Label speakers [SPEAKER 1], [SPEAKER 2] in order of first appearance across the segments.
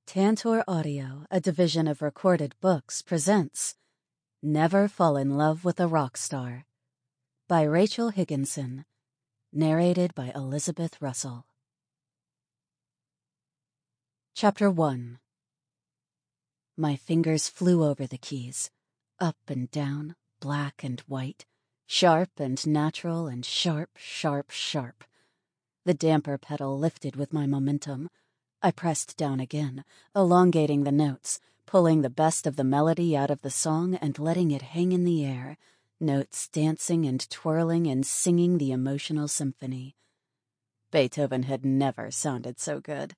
[SPEAKER 1] Tantor Audio, a division of Recorded Books, presents Never Fall in Love with a Rock Star by Rachel Higginson, narrated by Elizabeth Russell. Chapter 1. My fingers flew over the keys, up and down, black and white, sharp and natural and sharp, sharp, sharp. The damper pedal lifted with my momentum. I pressed down again, elongating the notes, pulling the best of the melody out of the song and letting it hang in the air, notes dancing and twirling and singing the emotional symphony. Beethoven had never sounded so good.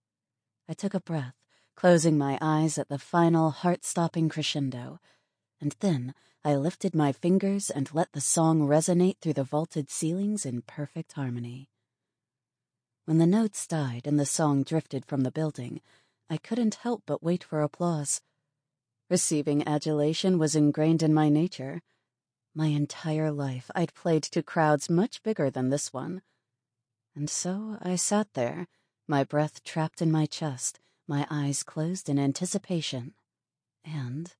[SPEAKER 1] I took a breath, closing my eyes at the final heart-stopping crescendo, and then I lifted my fingers and let the song resonate through the vaulted ceilings in perfect harmony. When the notes died and the song drifted from the building, I couldn't help but wait for applause. Receiving adulation was ingrained in my nature. My entire life I'd played to crowds much bigger than this one. And so I sat there, my breath trapped in my chest, my eyes closed in anticipation. And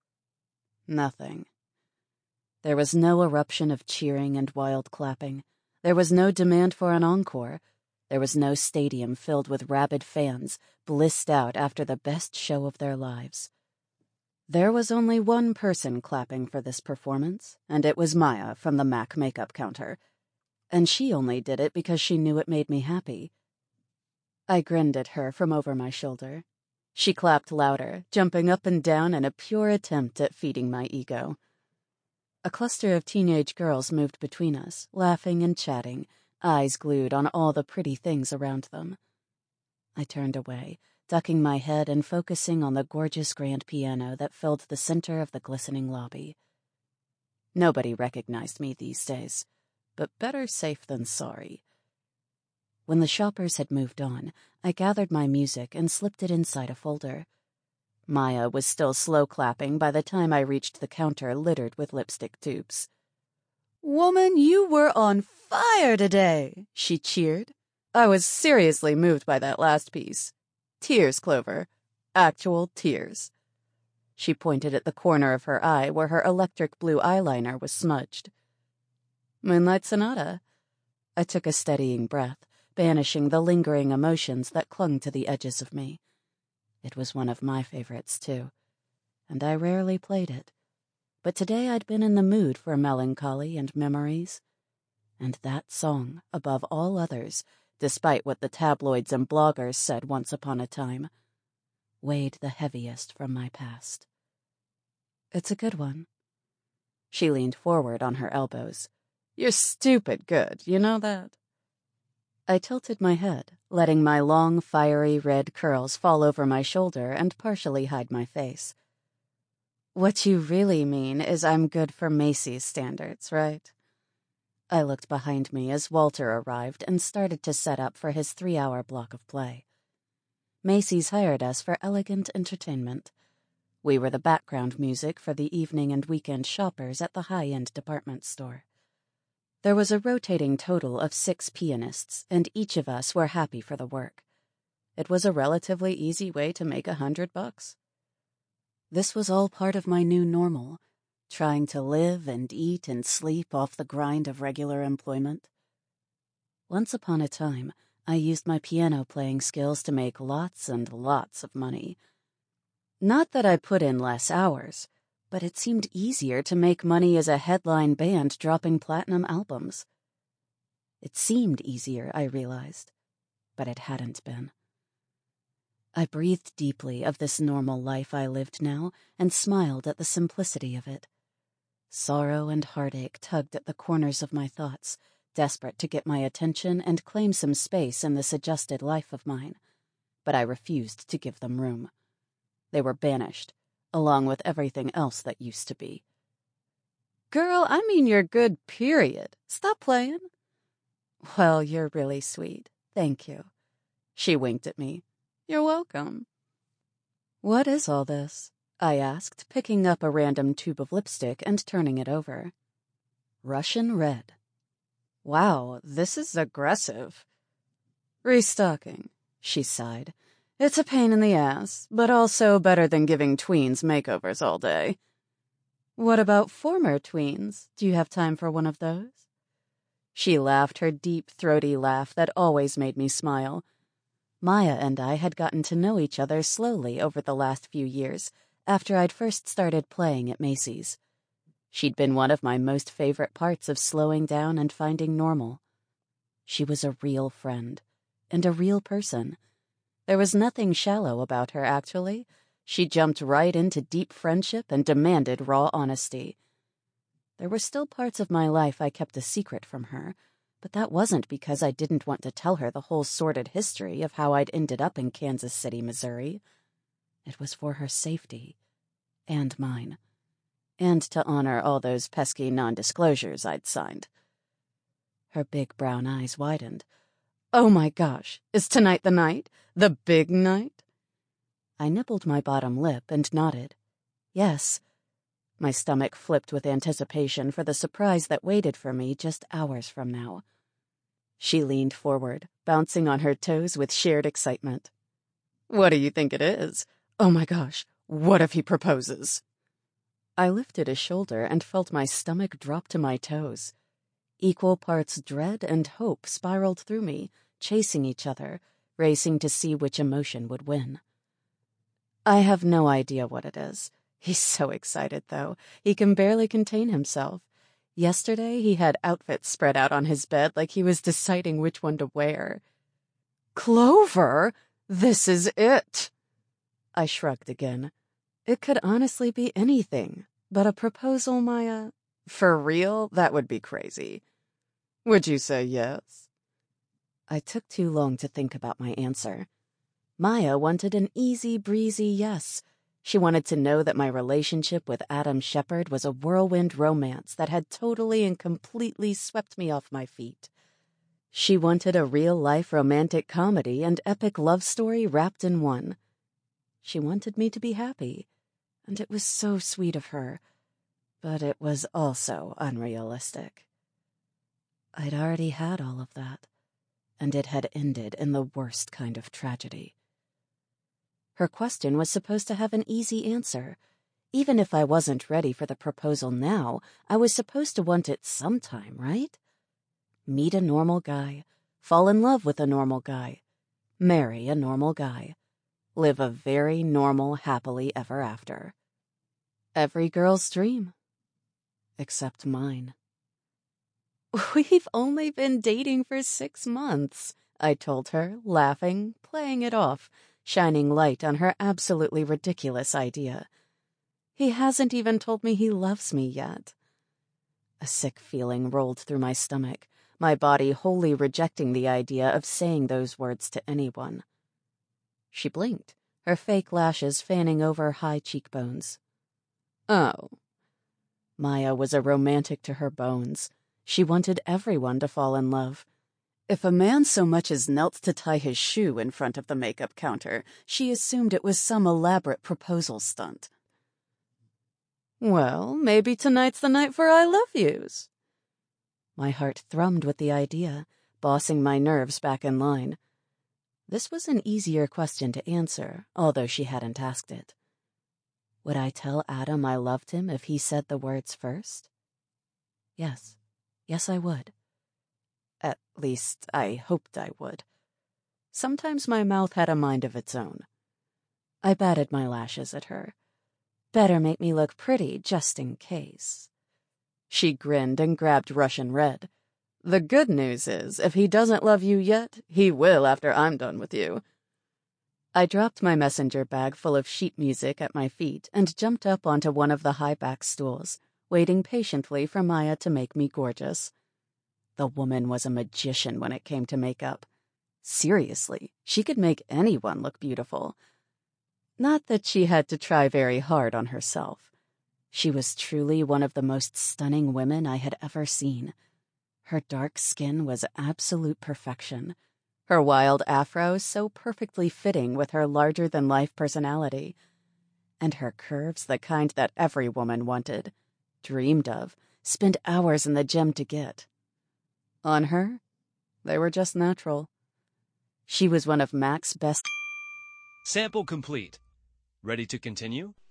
[SPEAKER 1] nothing. There was no eruption of cheering and wild clapping. There was no demand for an encore. There was no stadium filled with rabid fans, blissed out after the best show of their lives. There was only one person clapping for this performance, and it was Maya from the MAC makeup counter. And she only did it because she knew it made me happy. I grinned at her from over my shoulder. She clapped louder, jumping up and down in a pure attempt at feeding my ego. A cluster of teenage girls moved between us, laughing and chatting, eyes glued on all the pretty things around them. I turned away, ducking my head and focusing on the gorgeous grand piano that filled the center of the glistening lobby. Nobody recognized me these days, but better safe than sorry. When the shoppers had moved on, I gathered my music and slipped it inside a folder. Maya was still slow clapping by the time I reached the counter littered with lipstick tubes. "Woman, you were on fire today," she cheered. I was seriously moved by that last piece. Tears, Clover. Actual tears. She pointed at the corner of her eye where her electric blue eyeliner was smudged. "Moonlight Sonata." I took a steadying breath, banishing the lingering emotions that clung to the edges of me. It was one of my favorites, too, and I rarely played it. But today I'd been in the mood for melancholy and memories. And that song, above all others, despite what the tabloids and bloggers said once upon a time, weighed the heaviest from my past. "It's a good one." She leaned forward on her elbows. "You're stupid good, you know that?" I tilted my head, letting my long, fiery red curls fall over my shoulder and partially hide my face. "What you really mean is I'm good for Macy's standards, right?" I looked behind me as Walter arrived and started to set up for his 3-hour block of play. Macy's hired us for elegant entertainment. We were the background music for the evening and weekend shoppers at the high-end department store. There was a rotating total of 6 pianists, and each of us were happy for the work. It was a relatively easy way to make $100. This was all part of my new normal, trying to live and eat and sleep off the grind of regular employment. Once upon a time, I used my piano-playing skills to make lots and lots of money. Not that I put in less hours, but it seemed easier to make money as a headline band dropping platinum albums. It seemed easier, I realized, but it hadn't been. I breathed deeply of this normal life I lived now and smiled at the simplicity of it. Sorrow and heartache tugged at the corners of my thoughts, desperate to get my attention and claim some space in this adjusted life of mine. But I refused to give them room. They were banished, along with everything else that used to be. "Girl, I mean you're good, period. Stop playing." "Well, you're really sweet. Thank you." She winked at me. "You're welcome." "What is all this?" I asked, picking up a random tube of lipstick and turning it over. Russian red. "Wow, this is aggressive." "Restocking," she sighed. It's a pain in the ass, but also better than giving tweens makeovers all day. What about former tweens? Do you have time for one of those? She laughed her deep, throaty laugh that always made me smile. Maya and I had gotten to know each other slowly over the last few years, after I'd first started playing at Macy's. She'd been one of my most favorite parts of slowing down and finding normal. She was a real friend, and a real person. There was nothing shallow about her, actually. She jumped right into deep friendship and demanded raw honesty. There were still parts of my life I kept a secret from her, but that wasn't because I didn't want to tell her the whole sordid history of how I'd ended up in Kansas City, Missouri. It was for her safety, and mine, and to honor all those pesky non-disclosures I'd signed. Her big brown eyes widened. Oh my gosh, is tonight the night? The big night? I nibbled my bottom lip and nodded. Yes. My stomach flipped with anticipation for the surprise that waited for me just hours from now. She leaned forward, bouncing on her toes with shared excitement. What do you think it is? Oh my gosh, what if he proposes? I lifted a shoulder and felt my stomach drop to my toes. Equal parts dread and hope spiraled through me, chasing each other, racing to see which emotion would win. I have no idea what it is. He's so excited, though. He can barely contain himself. Yesterday, he had outfits spread out on his bed like he was deciding which one to wear. Clover, this is it. I shrugged again. It could honestly be anything, but a proposal, Maya? For real? That would be crazy. Would you say yes? I took too long to think about my answer. Maya wanted an easy breezy yes. She wanted to know that my relationship with Adam Shepard was a whirlwind romance that had totally and completely swept me off my feet. She wanted a real-life romantic comedy and epic love story wrapped in one. She wanted me to be happy, and it was so sweet of her, but it was also unrealistic. I'd already had all of that, and it had ended in the worst kind of tragedy. Her question was supposed to have an easy answer. Even if I wasn't ready for the proposal now, I was supposed to want it sometime, right? Meet a normal guy, fall in love with a normal guy, marry a normal guy, live a very normal, happily ever after. Every girl's dream. Except mine. We've only been dating for 6 months, I told her, laughing, playing it off, shining light on her absolutely ridiculous idea. He hasn't even told me he loves me yet. A sick feeling rolled through my stomach, my body wholly rejecting the idea of saying those words to anyone. She blinked, her fake lashes fanning over high cheekbones. Oh. Maya was a romantic to her bones. She wanted everyone to fall in love. If a man so much as knelt to tie his shoe in front of the makeup counter, she assumed it was some elaborate proposal stunt. Well, maybe tonight's the night for I love yous. My heart thrummed with the idea, bossing my nerves back in line. This was an easier question to answer, although she hadn't asked it. Would I tell Adam I loved him if he said the words first? Yes. Yes, I would. At least, I hoped I would. Sometimes my mouth had a mind of its own. I batted my lashes at her. Better make me look pretty, just in case. She grinned and grabbed Russian Red. The good news is, if he doesn't love you yet, he will after I'm done with you. I dropped my messenger bag full of sheet music at my feet and jumped up onto one of the high-back stools, waiting patiently for Maya to make me gorgeous. The woman was a magician when it came to makeup. Seriously, she could make anyone look beautiful. Not that she had to try very hard on herself. She was truly one of the most stunning women I had ever seen. Her dark skin was absolute perfection. Her wild afro so perfectly fitting with her larger-than-life personality. And her curves the kind that every woman wanted, dreamed of, spent hours in the gym to get. On her, they were just natural. She was one of Mac's best.
[SPEAKER 2] Sample complete. Ready to continue?